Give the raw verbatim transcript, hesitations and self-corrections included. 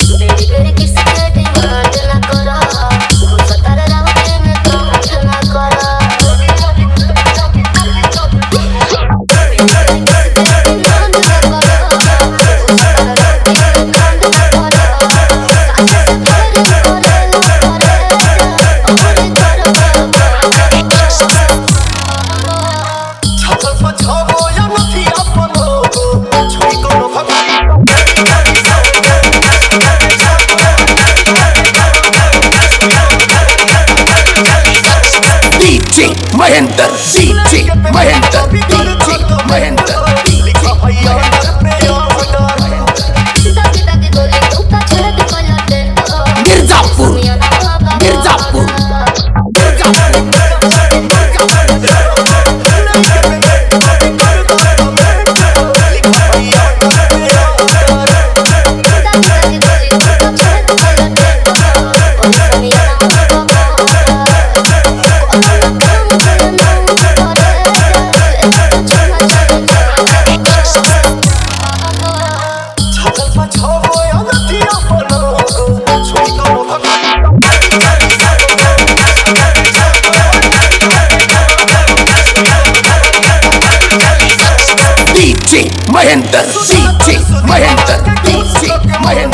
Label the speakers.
Speaker 1: बेरी बेरी किसके डिमांड ना करा गुस्सा तारा रावते में कांड ना करा बेरी बेरी किसके डिमांड ना करा गुस्सा तारा रावते में कांड ना करा काहे से प्यार करे करे अमर कर
Speaker 2: छागल पछावो या नथी अपनो छोई कोनो भगवान
Speaker 3: DJ Mahendra DJ Mahendra DJ Mahendra
Speaker 2: लिखा भैया पे यार
Speaker 1: सीधा सीधा के गोली टूटा छेद पलटे
Speaker 3: मिर्जापुर मिर्जापुर
Speaker 2: छागल पछावो या नथी अपनो छोई कोनो भगवान
Speaker 3: DJ Mahendra DJ Mahendra DJ Mahendra